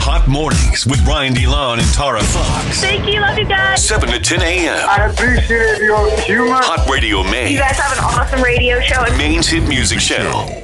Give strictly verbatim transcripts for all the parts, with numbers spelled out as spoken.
Hot Mornings with Ryan DeLon and Tara Fox. Thank you. Love you guys. seven to ten a.m. I appreciate your humor. Hot Radio Maine. You guys have an awesome radio show. Maine's hit music channel.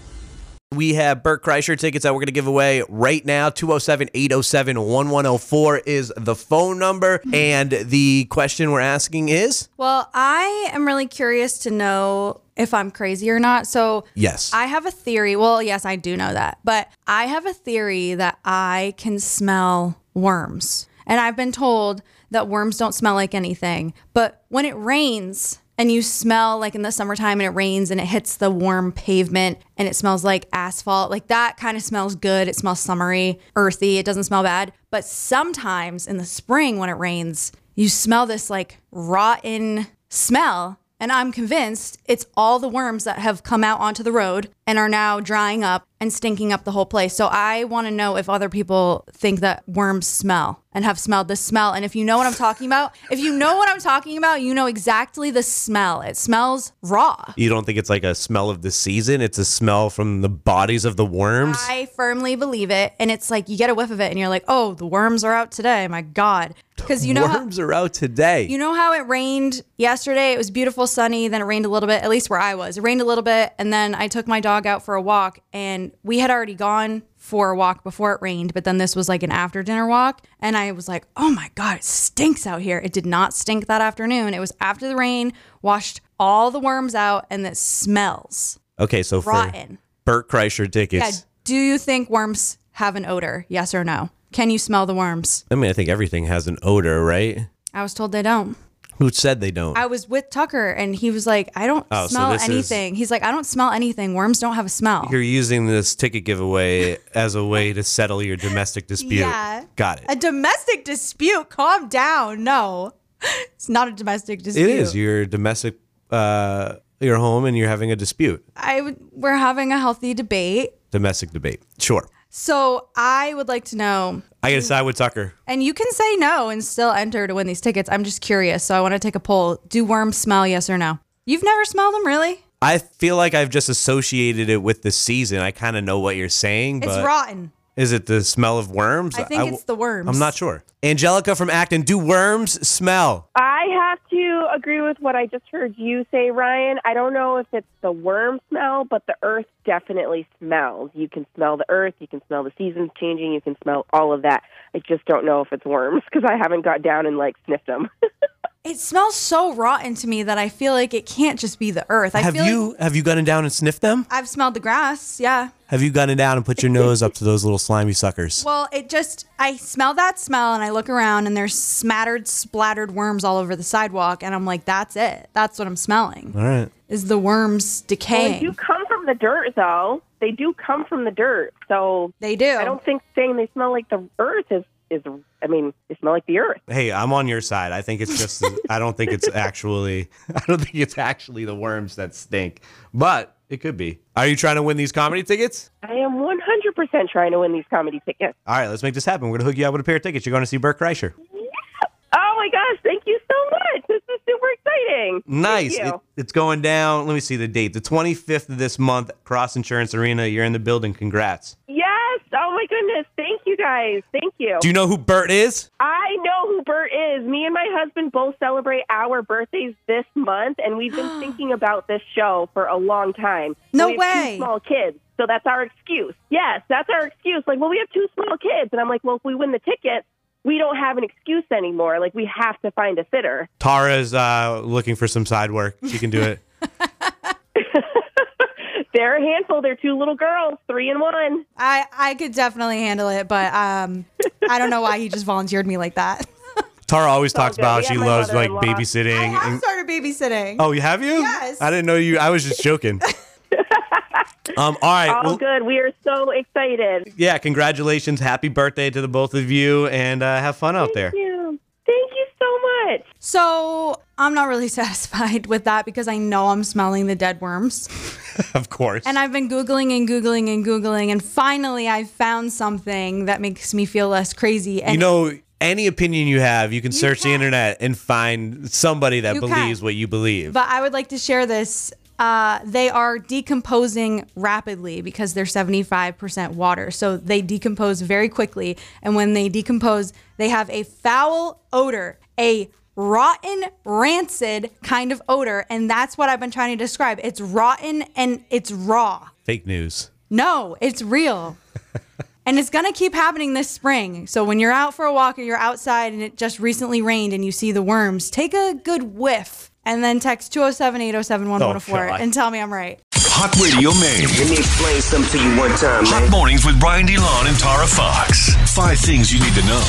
We have Bert Kreischer tickets that we're going to give away right now. two oh seven, eight oh seven, one one oh four is the phone number. And the question we're asking is? Well, I am really curious to know if I'm crazy or not. So Yes. I have a theory. Well, yes, I do know that. But I have a theory that I can smell worms. And I've been told that worms don't smell like anything. But when it rains and you smell, like in the summertime and it rains and it hits the warm pavement and it smells like asphalt, like that kind of smells good. It smells summery, earthy. It doesn't smell bad. But sometimes in the spring when it rains, you smell this like rotten smell. And I'm convinced it's all the worms that have come out onto the road and are now drying up and stinking up the whole place. So I want to know if other people think that worms smell and have smelled the smell. And if you know what I'm talking about, if you know what I'm talking about, you know exactly the smell. It smells raw. You don't think it's like a smell of the season? It's a smell from the bodies of the worms? I firmly believe it. And it's like you get a whiff of it and you're like, oh, the worms are out today. My God. Because you know worms how, are out today. You know how it rained yesterday? It was beautiful, sunny. Then it rained a little bit, at least where I was. It rained a little bit. And then I took my dog out for a walk. And we had already gone for a walk before it rained. But then this was like an after dinner walk. And I was like, oh my God, it stinks out here. It did not stink that afternoon. It was after the rain, washed all the worms out. And it smells Okay, so for rotten. Bert Kreischer tickets. Yeah. Do you think worms have an odor? Yes or no? Can you smell the worms? I mean, I think everything has an odor, right? I was told they don't. Who said they don't? I was with Tucker and he was like, I don't Oh, so smell this is- anything. He's like, I don't smell anything. Worms don't have a smell. You're using this ticket giveaway as a way to settle your domestic dispute. Yeah. Got it. A domestic dispute? Calm down. No, it's not a domestic dispute. It is. You're domestic, uh, your home and you're having a dispute. I would, we're having a healthy debate. Domestic debate. Sure. So I would like to know, I gotta side with Tucker. and you can say no and still enter to win these tickets. I'm just curious. So I want to take a poll. Do worms smell? Yes or no? You've never smelled them, really? I feel like I've just associated it with the season. I kind of know what you're saying, It's but rotten. is it the smell of worms? I think w- it's the worms. I'm not sure. Angelica from Acton, do worms smell? I have to agree with what I just heard you say, Ryan. I don't know if it's the worm smell, but the earth definitely smells. You can smell the earth. You can smell the seasons changing. You can smell all of that. I just don't know if it's worms because I haven't got down and, like, sniffed them. It smells so rotten to me that I feel like it can't just be the earth. I have feel you like have you gotten down and sniffed them? I've smelled the grass, yeah. Have you gotten down and put your nose up to those little slimy suckers? Well, it just, I smell that smell and I look around and there's smattered, splattered worms all over the sidewalk. And I'm like, that's it. That's what I'm smelling. All right. Is the worms Well, they decaying. do come from the dirt, though. They do come from the dirt. So They do. I don't think saying they smell like the earth is, is I mean, they smell like the earth. Hey, I'm on your side. I think it's just I don't think it's actually I don't think it's actually the worms that stink. But it could be. Are you trying to win these comedy tickets? I am one hundred percent trying to win these comedy tickets. All right, let's make this happen. We're going to hook you up with a pair of tickets. You're going to see Bert Kreischer. Oh, my gosh. Thank you so much. This is super exciting. Nice. Thank you. It, it's going down. Let me see the date. The twenty-fifth of this month, Cross Insurance Arena. You're in the building. Congrats. Yes. Oh, my goodness. Thank you, guys. Thank you. Do you know who Bert is? I know who Bert is. Me and my husband both celebrate our birthdays this month, and we've been thinking about this show for a long time. No we have way. Two small kids, so that's our excuse. Yes, that's our excuse. Like, well, we have two small kids, and I'm like, well, if we win the tickets, we don't have an excuse anymore. Like, we have to find a sitter. Tara's uh, looking for some side work. She can do it. They're a handful. They're two little girls, three and one. I, I could definitely handle it, but um, I don't know why he just volunteered me like that. Tara always talks good. about We how she have my loves like mother-in-law. babysitting. I have and- started babysitting. Oh, you have you? Yes. I didn't know you. I was just joking. um. All right. All well, good. We are so excited. yeah. Congratulations. Happy birthday to the both of you, and uh, have fun out there. Thank you. Thank you so much. So I'm not really satisfied with that because I know I'm smelling the dead worms. Of course. And I've been Googling and Googling and Googling, and finally I found something that makes me feel less crazy. And you know, any opinion you have, you can search the can. internet and find somebody that You believes can. what you believe. But I would like to share this uh, they are decomposing rapidly because they're seventy-five percent water. So they decompose very quickly. And when they decompose, they have a foul odor, a rotten, rancid kind of odor. And that's what I've been trying to describe. It's rotten and it's raw. Fake news. No, it's real. And it's going to keep happening this spring. So when you're out for a walk or you're outside and it just recently rained and you see the worms, take a good whiff and then text two oh seven, eight oh seven, one one oh four Oh, God. and tell me I'm right. Hot Radio Maine. Let me explain something to you one time, Hot man. mornings with Brian DeLon and Tara Fox. Five things you need to know.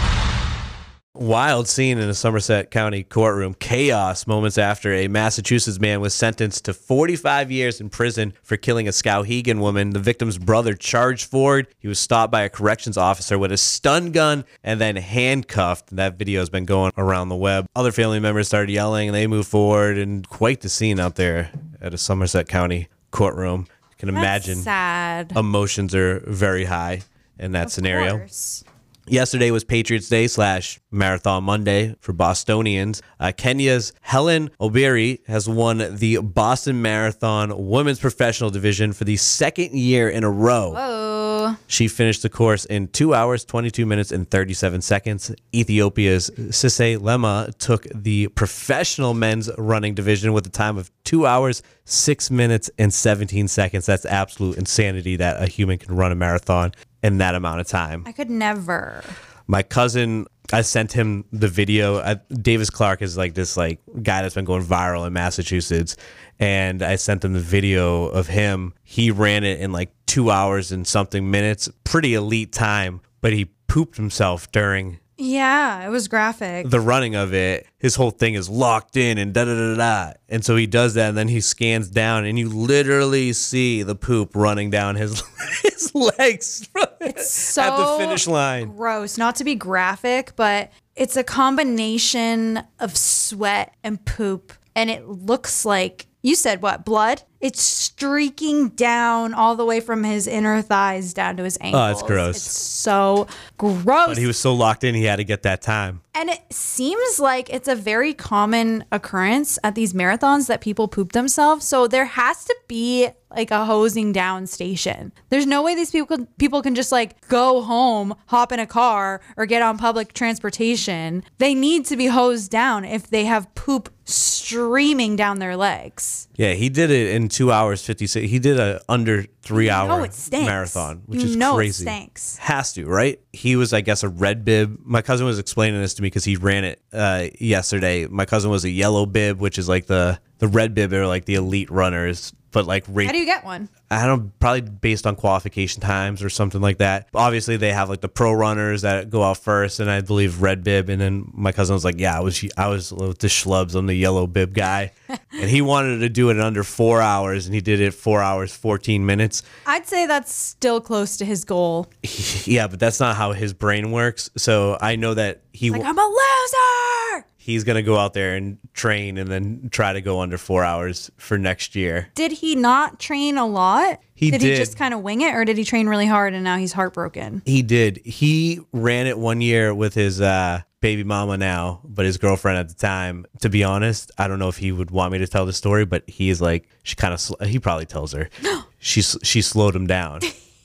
Wild scene in a Somerset County courtroom. Chaos moments after a Massachusetts man was sentenced to forty-five years in prison for killing a Skowhegan woman. The victim's brother charged forward. He was stopped by a corrections officer with a stun gun and then handcuffed. That video has been going around the web. Other family members started yelling and they moved forward, and quite the scene out there at a Somerset County courtroom. You can imagine Sad. emotions are very high in that Of scenario. course. Yesterday was Patriots Day slash Marathon Monday for Bostonians. Uh, Kenya's Helen Obiri has won the Boston Marathon Women's Professional Division for the second year in a row. Oh, She finished the course in two hours, twenty-two minutes, and thirty-seven seconds. Ethiopia's Sise Lema took the professional men's running division with a time of two hours, six minutes, and seventeen seconds. That's absolute insanity that a human can run a marathon in that amount of time. I could never. My cousin, I sent him the video. I, Davis Clark is like this like guy that's been going viral in Massachusetts, and I sent him the video of him. He ran it in like two hours and something minutes, pretty elite time, but he pooped himself during Yeah, it was graphic. the running of it. His whole thing is locked in and da da da da. And so he does that, and then he scans down, and you literally see the poop running down his his legs It's so at the finish line. gross. Not to be graphic, but it's a combination of sweat and poop, and it looks like, you said what, blood? It's streaking down all the way from his inner thighs down to his ankles. Oh, it's gross. It's so gross. But he was so locked in, he had to get that time. And it seems like it's a very common occurrence at these marathons that people poop themselves. So there has to be like a hosing down station. There's no way these people people can just like go home, hop in a car, or get on public transportation. They need to be hosed down if they have poop streaming down their legs. Yeah, he did it in two hours fifty-six. He did a under three You hour know it stinks. marathon, which You is know it crazy. stinks. Has to, right? He was, I guess, a red bib. My cousin was explaining this to me because he ran it uh, yesterday. My cousin was a yellow bib, which is like the the red bib are like the elite runners, but like rate. How do you get one? I don't probably based on qualification times or something like that. Obviously, they have like the pro runners that go out first, and I believe red bib. And then my cousin was like, "Yeah, I was I was with the schlubs. I'm the yellow bib guy," and he wanted to do it in under four hours, and he did it four hours fourteen minutes. I'd say that's still close to his goal. Yeah, but that's not how his brain works. So I know that he Like, I'm a loser. he's gonna go out there and train, and then try to go under four hours for next year. Did he not train a lot? He did. he did. just kind of wing it, or did he train really hard and now he's heartbroken? He did. He ran it one year with his uh, baby mama now, but his girlfriend at the time. To be honest, I don't know if he would want me to tell the story, but he's like, she kind of, sl- he probably tells her. she she slowed him down.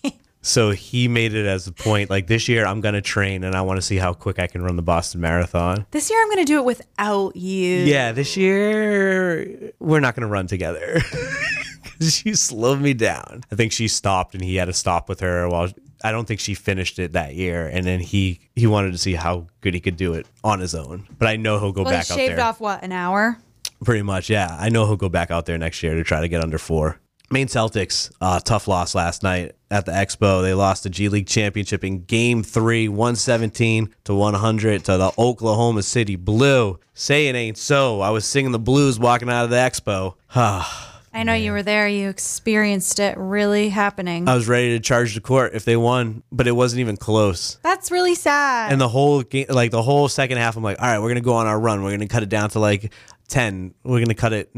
So he made it as a point, like, this year I'm gonna train and I want to see how quick I can run the Boston Marathon. This year I'm going to do it without you. Yeah, this year we're not gonna run together. She slowed me down. I think she stopped, and he had to stop with her while. I don't think she finished it that year, and then he he wanted to see how good he could do it on his own. But I know he'll go Well, he back out shaved there. off, what, an hour? Pretty much, yeah. I know he'll go back out there next year to try to get under four. Maine Celtics, uh, tough loss last night at the Expo. They lost the G League Championship in Game Three, one seventeen to one hundred to the Oklahoma City Blue. Say it ain't so. I was singing the blues walking out of the Expo. I know you were there. You experienced it really happening. I was ready to charge the court if they won, but it wasn't even close. That's really sad. And the whole game, like the whole second half, I'm like, all right, we're gonna go on our run. We're gonna cut it down to like ten. We're gonna cut it. No,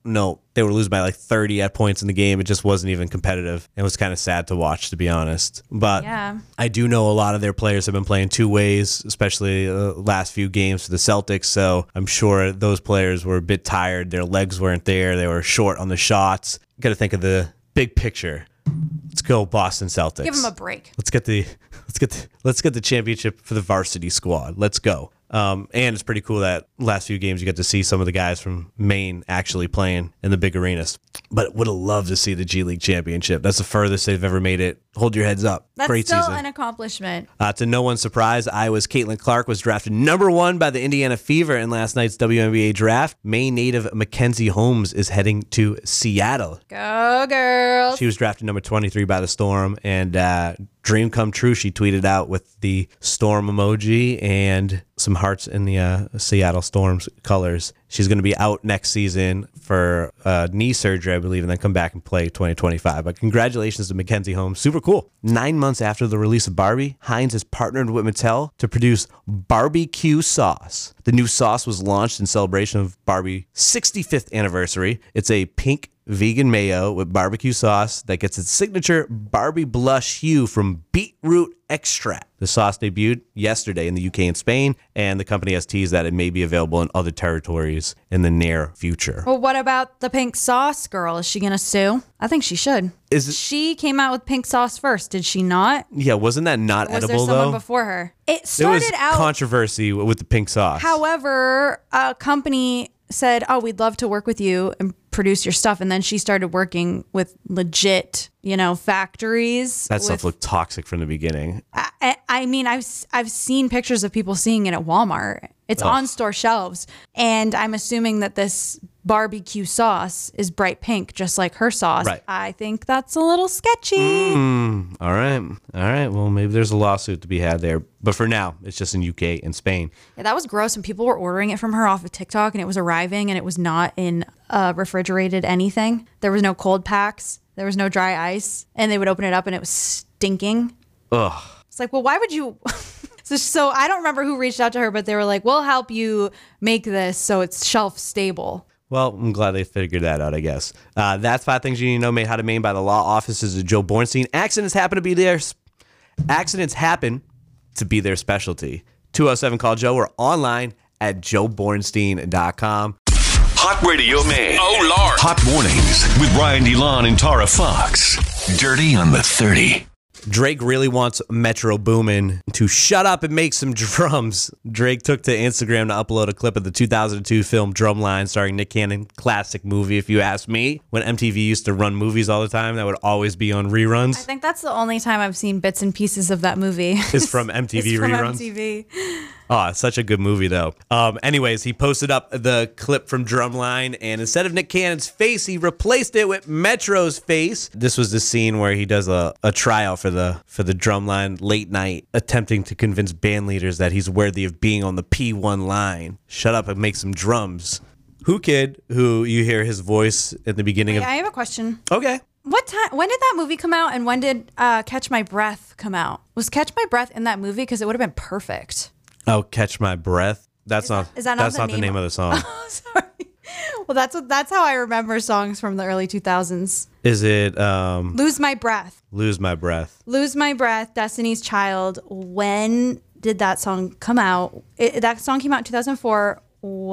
no, they were losing by like thirty at points in the game. It just wasn't even competitive. It was kind of sad to watch, to be honest. But Yeah. I do know a lot of their players have been playing two ways, especially the last few games for the Celtics. So I'm sure those players were a bit tired. Their legs weren't there. They were short on the shots. Got to think of the big picture. Let's go Boston Celtics. Give them a break. Let's get the let's get the, let's get the championship for the varsity squad. Let's go. Um, and it's pretty cool that last few games you get to see some of the guys from Maine actually playing in the big arenas. But would have loved to see the G League championship. That's the furthest they've ever made it. Hold your heads up. That's Great still season. an accomplishment. Uh, to no one's surprise, Iowa's Caitlin Clark was drafted number one by the Indiana Fever in last night's W N B A draft. Maine native Mackenzie Holmes is heading to Seattle. Go girls. She was drafted number twenty-three by the Storm, and uh, dream come true. She tweeted out with the Storm emoji and some hearts in the uh, Seattle Storm's colors. She's going to be out next season for uh, knee surgery, I believe, and then come back and play twenty twenty-five. But congratulations to Mackenzie Holmes. Super cool. Nine months after the release of Barbie, Heinz has partnered with Mattel to produce barbecue sauce. The new sauce was launched in celebration of Barbie's sixty-fifth anniversary. It's a pink vegan mayo with barbecue sauce that gets its signature Barbie blush hue from beetroot extract. The sauce debuted yesterday in the U K and Spain, and the company has teased that it may be available in other territories in the near future. Well, what about the pink sauce girl? Is she going to sue? I think she should. Is it- She came out with pink sauce first, did she not? Yeah, wasn't that not Or was edible there someone though? before her? It There started was out. controversy with the pink sauce. However, a company said, "Oh, we'd love to work with you and produce your stuff," and then she started working with legit, you know, factories. that with, stuff looked toxic from the beginning. I, I mean, I've I've seen pictures of people seeing it at Walmart. It's on store shelves, and I'm assuming that this barbecue sauce is bright pink, just like her sauce. Right. I think that's a little sketchy. Mm, all right. All right. Well, maybe there's a lawsuit to be had there. But for now, it's just in U K and Spain. Yeah, that was gross. And people were ordering it from her off of TikTok, and it was arriving, and it was not in uh, refrigerated anything. There was no cold packs. There was no dry ice, and they would open it up, and it was stinking. Ugh. It's like, well, why would you? so, so I don't remember who reached out to her, but they were like, "We'll help you make this so it's shelf stable." Well, I'm glad they figured that out, I guess. Uh, that's five things you need to know made how to Maine by the law offices of Joe Bornstein. Accidents happen to be their accidents happen to be their specialty. two oh seven call Joe or online at joe bornstein dot com. Hot Radio Maine. Oh, Lord. Hot Mornings with Ryan DeLon and Tara Fox. Dirty on the thirty. Drake really wants Metro Boomin to shut up and make some drums. Drake took to Instagram to upload a clip of the two thousand two film Drumline starring Nick Cannon. Classic movie, if you ask me. When M T V used to run movies all the time, that would always be on reruns. I think that's the only time I've seen bits and pieces of that movie. Is from M T V it's from reruns. M T V. Oh, it's such a good movie, though. Um, anyways, he posted up the clip from Drumline, and instead of Nick Cannon's face, he replaced it with Metro's face. This was the scene where he does a, a tryout for the for the Drumline late night, attempting to convince band leaders that he's worthy of being on the P one line. Shut up and make some drums. Who Kid, who you hear his voice at the beginning Wait, of... I have a question. Okay. What time? When did that movie come out, and when did uh, Catch My Breath come out? Was Catch My Breath in that movie? Because it would have been perfect. Oh, Catch My Breath. That's not. Is that not that's the not the name name of- of the song. Sorry. Well, that's what that's how I remember songs from the early two thousands. Is it um, Lose My Breath. Lose My Breath? Lose My Breath, Destiny's Child. When did that song come out? It, that song came out in two thousand four.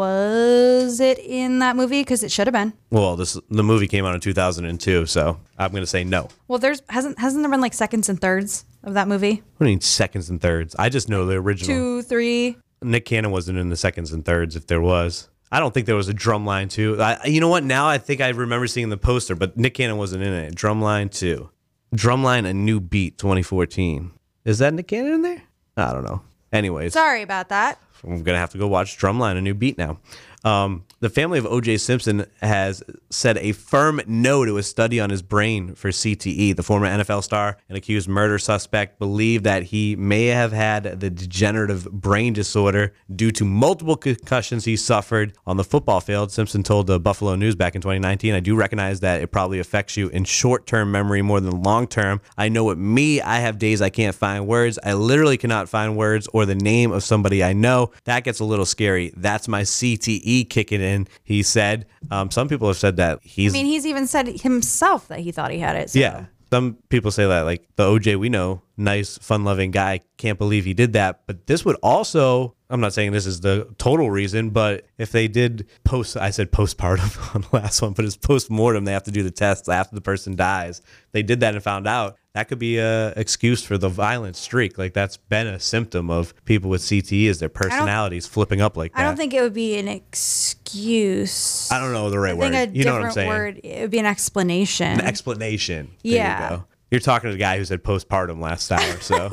Was it in that movie? Because it should have been. Well, this the movie came out in two thousand two, so I'm going to say no. Well, there's hasn't hasn't there been like seconds and thirds of that movie? What do you mean seconds and thirds? I just know the original. Two, three. Nick Cannon wasn't in the seconds and thirds if there was. I don't think there was a Drumline two. I, you know what? Now I think I remember seeing the poster, but Nick Cannon wasn't in it. Drumline two. Drumline A New Beat twenty fourteen. Is that Nick Cannon in there? I don't know. Anyways. Sorry about that. I'm going to have to go watch Drumline, A New Beat now. Um, the family of O J Simpson has said a firm no to a study on his brain for C T E. The former N F L star and accused murder suspect believed that he may have had the degenerative brain disorder due to multiple concussions he suffered on the football field. Simpson told the Buffalo News back in twenty nineteen, "I do recognize that it probably affects you in short-term memory more than long-term. I know with me, I have days I can't find words. I literally cannot find words or the name of somebody I know. know, that gets a little scary. That's my C T E kicking in, he said. Um, some people have said that he's... I mean, he's even said himself that he thought he had it. So. Yeah. Some people say that, like, the O J we know, nice, fun-loving guy, can't believe he did that. But this would also, I'm not saying this is the total reason, but if they did post, I said postpartum on the last one, but it's post-mortem, they have to do the tests after the person dies. They did that and found out. That could be a excuse for the violent streak. Like, that's been a symptom of people with C T E, is their personalities flipping up like that. I don't think it would be an excuse. I don't know the right I word. think a You know what I'm different saying? word, it would be an explanation. An explanation. There Yeah. you go. You're talking to the guy who said postpartum last hour, so.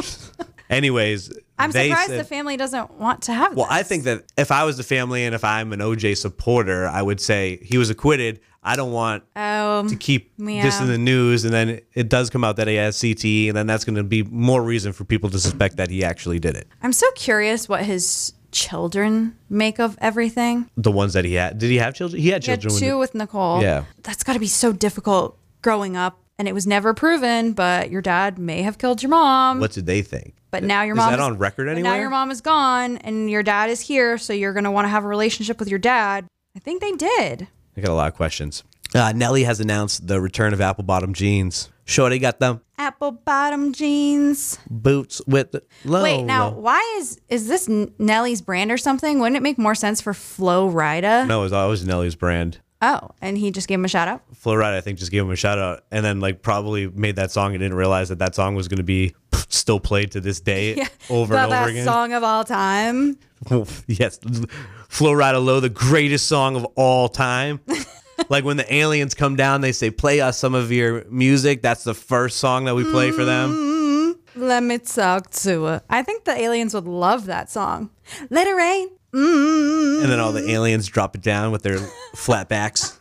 Anyways, I'm they surprised said, the family doesn't want to have well, this. I think that if I was the family and if I'm an O J supporter, I would say he was acquitted. I don't want Um, to keep yeah. this in the news, and then it does come out that he has C T E, and then that's going to be more reason for people to suspect that he actually did it. I'm so curious what his children make of everything. The ones that he had. Did he have children? He had He had children. two when with Nicole. Yeah. That's got to be so difficult growing up. And it was never proven, but your dad may have killed your mom. What did they think? But now your Is mom that on record but anywhere? Now your mom is gone, and your dad is here, so you're gonna want to have a relationship with your dad. I think they did. I got a lot of questions. Uh, Nelly has announced the return of apple bottom jeans. Shorty got them Apple bottom jeans. boots with the low. Wait, now low. why is is this N- Nelly's brand or something? Wouldn't it make more sense for Flo Rida? No, it was always Nelly's brand. Oh, and he just gave him a shout out. Flo Rida, I think, just gave him a shout out, and then like probably made that song and didn't realize that that song was going to be still played to this day over the and over best again. song of all time. Yes, Flo Rida Low, the greatest song of all time. Like when the aliens come down, they say, "Play us some of your music." That's the first song that we play for them. Let me talk to her. I think the aliens would love that song. Let it rain. Mm. And then all the aliens drop it down with their flat backs.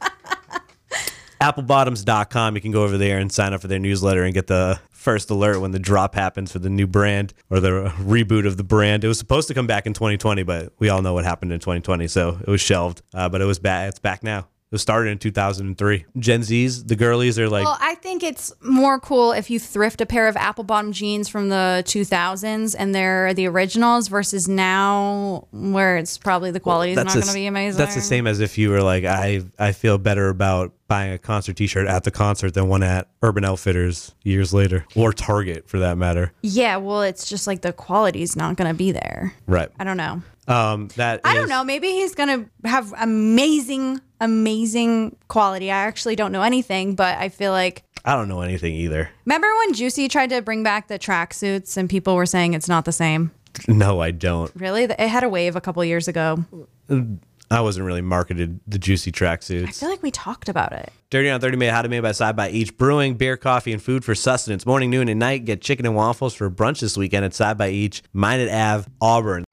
apple bottoms dot com. You can go over there and sign up for their newsletter and get the first alert when the drop happens for the new brand or the reboot of the brand. It was supposed to come back in twenty twenty, but we all know what happened in twenty twenty, so it was shelved. Uh, but it was back. It's back now. It started in two thousand three. Gen Zs, the girlies are like... Well, I think it's more cool if you thrift a pair of apple bottom jeans from the two thousands and they're the originals versus now where it's probably the quality is not that's going the- to be amazing. That's the same as if you were like, I, I feel better about buying a concert t-shirt at the concert than one at Urban Outfitters years later. Or Target, for that matter. Yeah, well, it's just like the quality's not going to be there. Right. I don't know. Um, that I don't is- know. Maybe he's going to have amazing, amazing quality. I actually don't know anything, but I feel like. I don't know anything either. Remember when Juicy tried to bring back the tracksuits and people were saying it's not the same? No, I don't. Really? It had a wave a couple years ago. I wasn't really marketed the juicy I tracksuits. feel like we talked about it. Dirty on thirty made how to made by Side by Each Brewing, beer, coffee, and food for sustenance. Morning, noon, and night. Get chicken and waffles for brunch this weekend at Side by Each, Minot Ave, Auburn.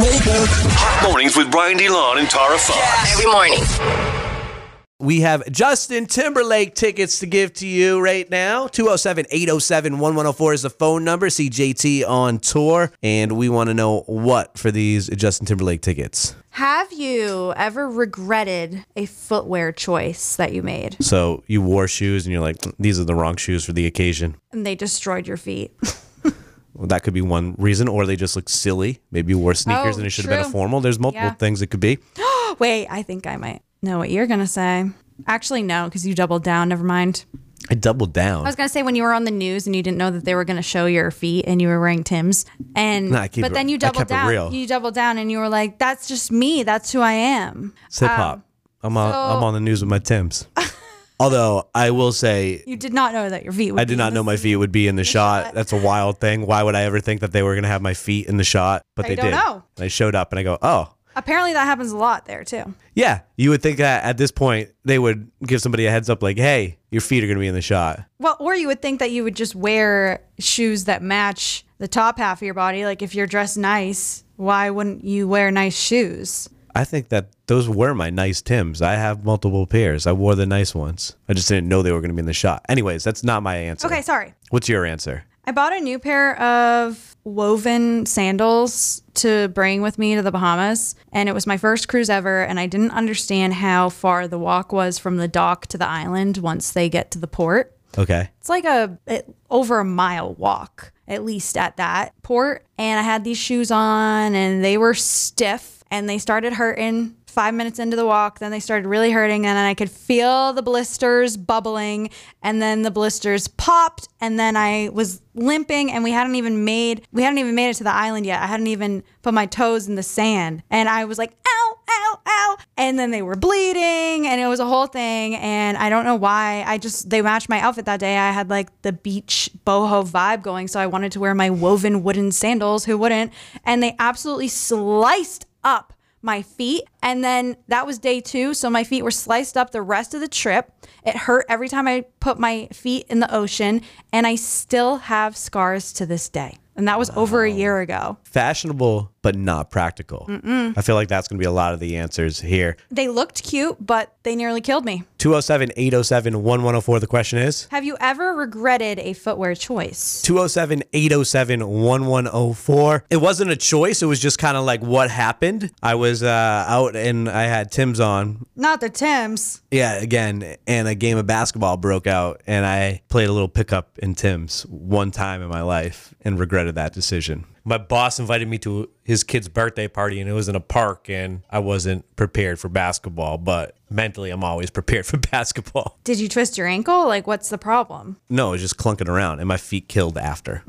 Hot mornings with Brian DeLon and Tara Fox. Every morning. We have Justin Timberlake tickets to give to you right now. two oh seven, eight oh seven, one one oh four is the phone number. C J T on tour. And we want to know what for these Justin Timberlake tickets. Have you ever regretted a footwear choice that you made So you wore shoes and you're like, these are the wrong shoes for the occasion. and they destroyed your feet? Well, that could be one reason. Or they just look silly. Maybe you wore sneakers Oh, and it should have been a true. formal. There's multiple Yeah. things it could be. Wait, I think I might know what you're going to say. Actually, no, because you doubled down. Never mind. I doubled down. I was going to say when you were on the news and you didn't know that they were going to show your feet and you were wearing Tim's. And Nah, I keep but it- then you I doubled kept it down. real. You doubled down and you were like, that's just me. That's who I am. It's hip hop. Um, I'm on. so- I'm on the news with my Timbs. Although I will say, You did not know that your feet would I did be not in know this- my feet would be in the shot. shot. That's a wild thing. Why would I ever think that they were going to have my feet in the shot? But I they don't did. know. And I showed up and I go, oh, Apparently that happens a lot there too. yeah. You would think that at this point they would give somebody a heads up like, hey, your feet are going to be in the shot. Well, or you would think that you would just wear shoes that match the top half of your body. Like if you're dressed nice, why wouldn't you wear nice shoes? I think that those were my nice Timbs. I have multiple pairs. I wore the nice ones. I just didn't know they were going to be in the shot. Anyways, that's not my answer. Okay, sorry. What's your answer? I bought a new pair of woven sandals to bring with me to the Bahamas, and it was my first cruise ever, and I didn't understand how far the walk was from the dock to the island once they get to the port. Okay. It's like a it, over a mile walk. at least at that port. And I had these shoes on and they were stiff and they started hurting five minutes into the walk. Then they started really hurting and then I could feel the blisters bubbling and then the blisters popped and then I was limping and we hadn't even made, we hadn't even made it to the island yet. I hadn't even put my toes in the sand and I was like, ow, ow, ow. And then they were bleeding and it was a whole thing. And I don't know why. I just, they matched my outfit that day. I had like the beach boho vibe going. So I wanted to wear my woven wooden sandals. Who wouldn't? And they absolutely sliced up my feet. And then that was day two. So my feet were sliced up the rest of the trip. It hurt every time I put my feet in the ocean. And I still have scars to this day. And that was wow. over a year ago. Fashionable, but not practical. Mm-mm. I feel like that's going to be a lot of the answers here. They looked cute, but they nearly killed me. two oh seven, eight oh seven, one one oh four. The question is, have you ever regretted a footwear choice? two oh seven, eight oh seven, one one oh four. It wasn't a choice. It was just kind of like what happened. I was uh, out and I had Tim's on. Not the Tim's. Yeah, again, and a game of basketball broke out and I played a little pickup in Tim's one time in my life and regretted that decision. My boss invited me to his kid's birthday party and it was in a park and I wasn't prepared for basketball, but mentally I'm always prepared for basketball. Did you twist your ankle? Like, what's the problem? No, it was just clunking around and my feet killed after.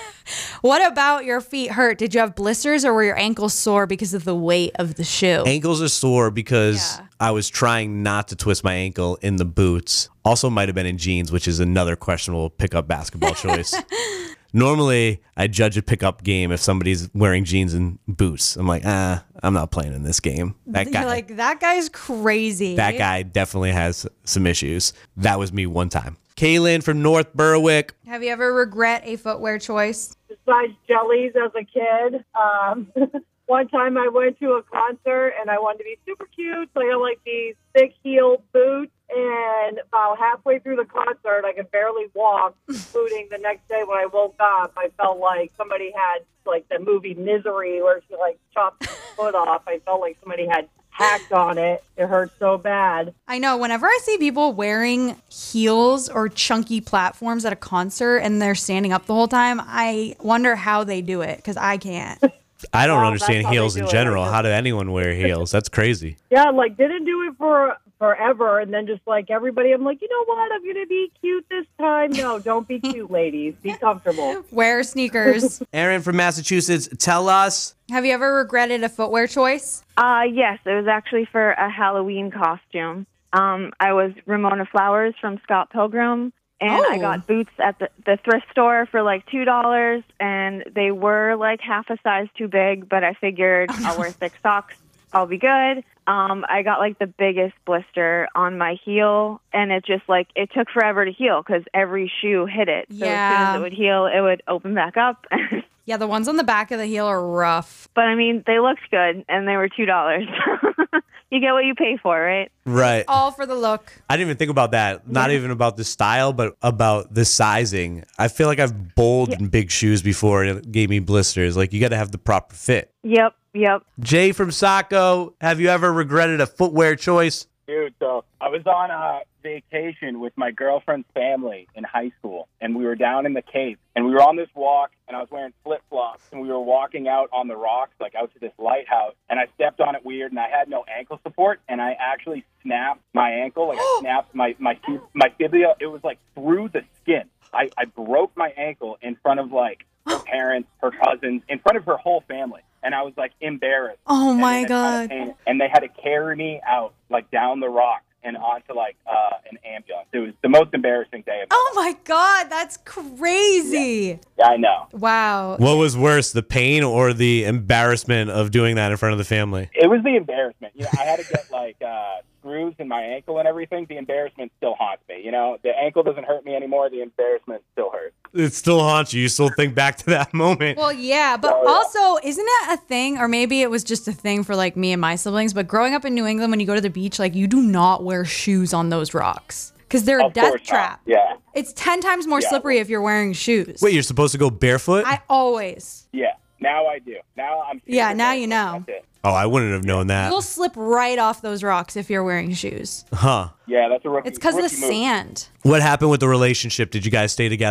What about your feet hurt? Did you have blisters or were your ankles sore because of the weight of the shoe? Ankles are sore because yeah. I was trying not to twist my ankle in the boots. Also might have been in jeans, which is another questionable pickup basketball choice. Normally, I judge a pickup game if somebody's wearing jeans and boots. I'm like, ah, I'm not playing in this game. That guy, You're like, that guy's crazy. That guy definitely has some issues. That was me one time. Kaylin from North Berwick. Have you ever regret a footwear choice? Besides jellies as a kid, um, one time I went to a concert and I wanted to be super cute, so I had like these thick heel boots. And about halfway through the concert, I could barely walk, including the next day when I woke up, I felt like somebody had, like the movie Misery, where she, like, chopped his foot off. I felt like somebody had hacked on it. It hurt so bad. I know. Whenever I see people wearing heels or chunky platforms at a concert and they're standing up the whole time, I wonder how they do it, because I can't. I don't well, understand heels in general. How did anyone wear heels? That's crazy. Yeah, like, didn't do it for forever, and then just like everybody, I'm like, you know what? I'm going to be cute this time. No, don't be cute, ladies. Be comfortable. Wear sneakers. Aaron from Massachusetts, tell us. Have you ever regretted a footwear choice? Uh, yes, it was actually for a Halloween costume. Um, I was Ramona Flowers from Scott Pilgrim, and oh. I got boots at the, the thrift store for like two dollars, and they were like half a size too big, but I figured I'll wear thick socks. I'll be good. Um, I got like the biggest blister on my heel, and it just like, it took forever to heal because every shoe hit it. So yeah. as soon as it would heal, it would open back up. Yeah, the ones on the back of the heel are rough. But I mean, they looked good, and they were two dollars. You get what you pay for, right? Right. All for the look. I didn't even think about that. Not yeah. even about the style, but about the sizing. I feel like I've bowled yeah. in big shoes before and it gave me blisters. Like, you got to have the proper fit. Yep, yep. Jay from Saco, have you ever regretted a footwear choice? Dude, so I was on a vacation with my girlfriend's family in high school, and we were down in the Cape, and we were on this walk, and I was wearing flip-flops, and we were walking out on the rocks, like out to this lighthouse, and I stepped on it weird, and I had no ankle support, and I actually snapped my ankle, like I snapped my, my, my fibula. It was like through the skin. I, I broke my ankle in front of like her parents, her cousins, in front of her whole family. And I was like embarrassed. Oh my God. And they had to carry me out like down the rocks and onto like uh, an ambulance. It was the most embarrassing day of my Oh my God, that's crazy. Yeah. yeah, I know. Wow. What was worse, the pain or the embarrassment of doing that in front of the family? It was the embarrassment. You know, I had to get like uh, screws in my ankle and everything. The embarrassment still haunts me. You know, the ankle doesn't hurt me anymore. The embarrassment still hurts. It still haunts you. You still think back to that moment. Well, yeah, but Oh, yeah. also, isn't it a thing, or maybe it was just a thing for like me and my siblings, but growing up in New England, when you go to the beach, like you do not wear shoes on those rocks because they're a Of death course not. trap. Yeah, It's ten times more Yeah. slippery if you're wearing shoes. Wait, you're supposed to go barefoot? I always. yeah. Now I do. Now I'm. Yeah, now you know. That's it. Oh, I wouldn't have known that. You'll slip right off those rocks if you're wearing shoes. Huh. Yeah, that's a rookie. It's because of the rookie move. sand. What happened with the relationship? Did you guys stay together?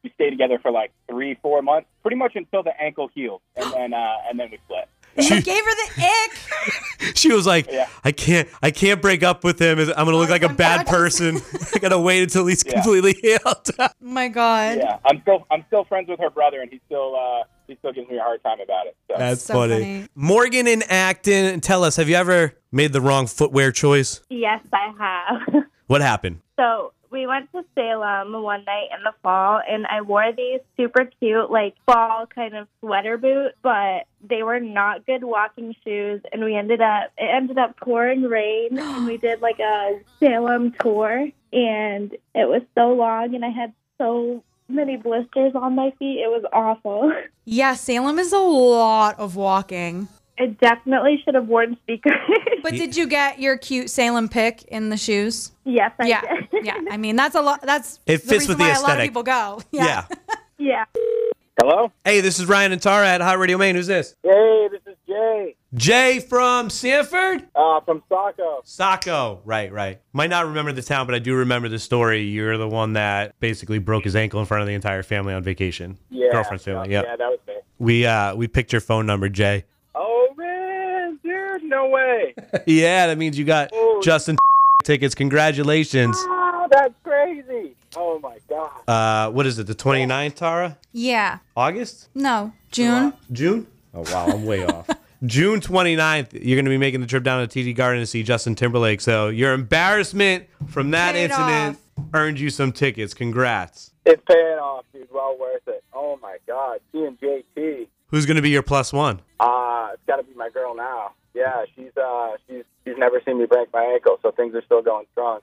we stayed together for like three, four months, pretty much until the ankle healed, and then uh, and then we split. You gave her the ick. She was like, Yeah. I can't I can't break up with him. I'm going to look like a bad person. I got to wait until he's Yeah. completely healed. Oh my God. Yeah, I'm still I'm still friends with her brother, and he still uh, he still gives me a hard time about it. So. That's So funny. funny. Morgan in Acton, tell us, have you ever made the wrong footwear choice? Yes, I have. What happened? So we went to Salem one night in the fall, and I wore these super cute, like, fall kind of sweater boots, but they were not good walking shoes, and we ended up, it ended up pouring rain, and we did, like, a Salem tour, and it was so long, and I had so many blisters on my feet. It was awful. Yeah, Salem is a lot of walking. I definitely should have worn sneakers. But did you get your cute Salem pick in the shoes? Yes, I Yeah, did. yeah. I mean, that's a lot. That's It the fits reason with the why a lot of aesthetic. people go. Yeah. Yeah. Hello? Hey, this is Ryan and Tara at Hot Radio Maine. Who's this? Hey, this is Jay Jay from Sanford? uh, from Saco. Saco. Right, right. Might not remember the town, but I do remember the story. You're the one that basically broke his ankle in front of the entire family on vacation. Yeah, Girlfriend's family, yeah, yep. that was me. We, uh, we picked your phone number, Jay. Oh man, dude, no way! Yeah, that means you got Oh. Justin tickets. Congratulations. Oh, that's crazy! Oh my god! Uh, what is it, the twenty-ninth, Tara? Yeah. August? No, June. June? Oh, wow, I'm way off. June twenty-ninth, you're going to be making the trip down to T D Garden to see Justin Timberlake. So your embarrassment from that Paid incident earned you some tickets. Congrats. It's paying off, dude. Well worth it. Oh my god, she and J T. Who's going to be your plus one? Uh, it's got to be my girl now. Yeah, she's uh, she's she's never seen me break my ankle, so things are still going strong.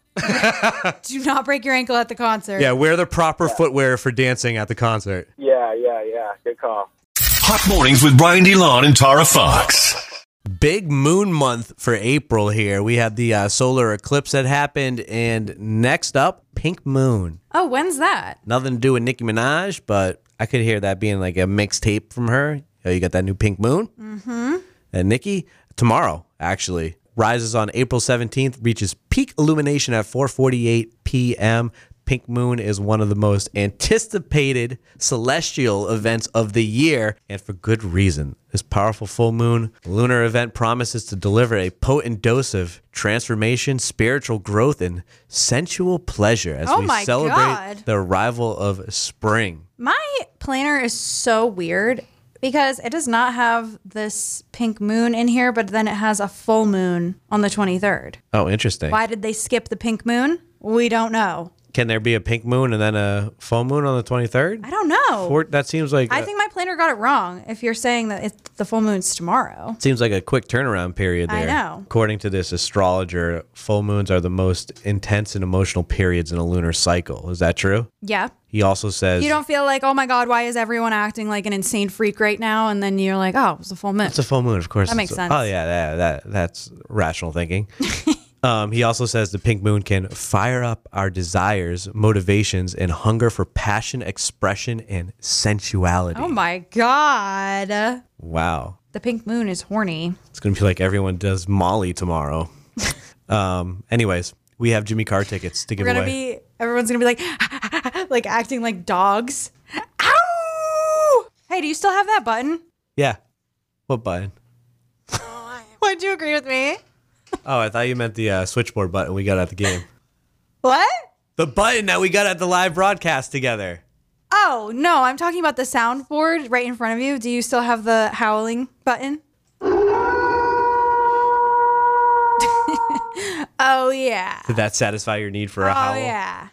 Do not break your ankle at the concert. Yeah, wear the proper footwear for dancing at the concert. Yeah, yeah, yeah. Good call. Hot Mornings with Brian DeLon and Tara Fox. Big moon month for April here. We had the uh, solar eclipse that happened, and next up, pink moon. Oh, when's that? Nothing to do with Nicki Minaj, but I could hear that being like a mixtape from her. Oh, you got that new pink moon? Mm-hmm. And Nicki, tomorrow, actually, rises on April seventeenth, reaches peak illumination at four forty-eight p.m. Pink moon is one of the most anticipated celestial events of the year, and for good reason. This powerful full moon lunar event promises to deliver a potent dose of transformation, spiritual growth, and sensual pleasure as Oh we my celebrate God. the arrival of spring. My planner is so weird because it does not have this pink moon in here, but then it has a full moon on the twenty-third. Oh, interesting. Why did they skip the pink moon? We don't know. Can there be a pink moon and then a full moon on the twenty-third? I don't know. Or, that seems like I a- think my planner got it wrong if you're saying that it's, the full moon's tomorrow. seems like a quick turnaround period there. I know. According to this astrologer, full moons are the most intense and emotional periods in a lunar cycle. Is that true? Yeah. He also says You don't feel like, oh my God, why is everyone acting like an insane freak right now? And then you're like, oh, it was a full moon. it's a full moon, of course. That makes it's a- sense. Oh yeah, that, that that's rational thinking. Um, he also says the pink moon can fire up our desires, motivations, and hunger for passion, expression, and sensuality. Oh my God. Wow. The pink moon is horny. It's going to be like everyone does Molly tomorrow. um, anyways, we have Jimmy Carr tickets to give We're going to away. be, everyone's going to be like, like acting like dogs. Ow! Hey, do you still have that button? Yeah. What button? Why'd you agree with me? Oh, I thought you meant the uh, switchboard button we got at the game. What? The button that we got at the live broadcast together. Oh, no, I'm talking about the soundboard right in front of you. Do you still have the howling button? Oh, yeah. Did that satisfy your need for a Oh, howl? yeah.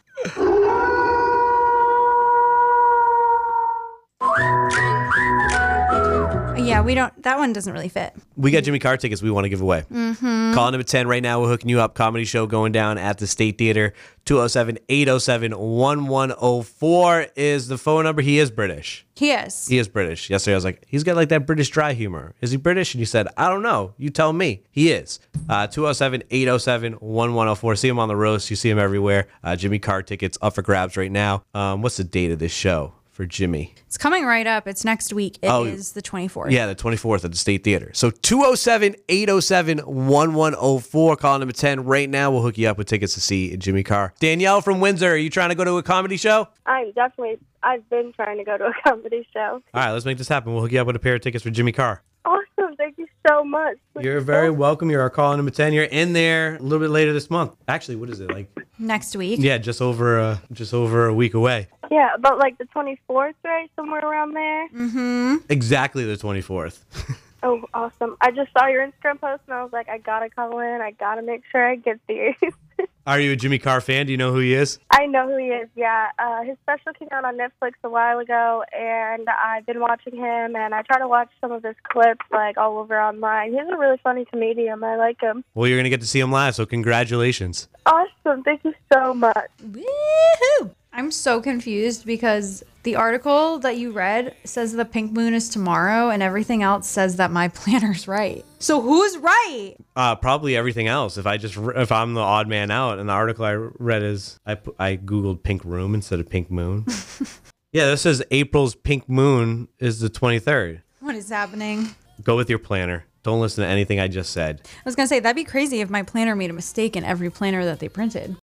Yeah, we don't, that one doesn't really fit. We got Jimmy Carr tickets we want to give away. Mm-hmm. Call number ten right now. We're hooking you up. Comedy show going down at the State Theater. two oh seven, eight oh seven, one one oh four is the phone number. He is British. He is. He is British. Yesterday I was like, he's got like that British dry humor. Is he British? And you said, I don't know. You tell me. He is. Uh, two oh seven, eight oh seven, one one oh four. See him on the roast. You see him everywhere. Uh, Jimmy Carr tickets up for grabs right now. Um, what's the date of this show? for Jimmy? It's coming right up. It's next week. It Oh, is the twenty-fourth. Yeah, the twenty-fourth at the State Theater. So two oh seven, eight oh seven, one one oh four. Call number ten right now. We'll hook you up with tickets to see Jimmy Carr. Danielle from Windsor, are you trying to go to a comedy show? I'm definitely, I've been trying to go to a comedy show. All right, let's make this happen. We'll hook you up with a pair of tickets for Jimmy Carr. Awesome. Thank you so much. You're very welcome. You're our call number ten. You're in there a little bit later this month. Actually, what is it like? Next week. Yeah, just over uh, just over a week away. Yeah, but like the twenty-fourth, right? Somewhere around there. Mm-hmm. Exactly the twenty-fourth. Oh, awesome. I just saw your Instagram post and I was like, I gotta call in. I gotta make sure I get these. Are you a Jimmy Carr fan? Do you know who he is? I know who he is, yeah. Uh, his special came out on Netflix a while ago, and I've been watching him, and I try to watch some of his clips, like, all over online. He's a really funny comedian. I like him. Well, you're going to get to see him live, so congratulations. Awesome. Thank you so much. Woohoo! I'm so confused because the article that you read says the pink moon is tomorrow, and everything else says that my planner's right. So who's right? Uh, probably everything else. If I just if I'm the odd man out, and the article I read is I pu- I googled pink room instead of pink moon. Yeah, this says April's pink moon is the twenty-third. What is happening? Go with your planner. Don't listen to anything I just said. I was going to say, that'd be crazy if my planner made a mistake in every planner that they printed.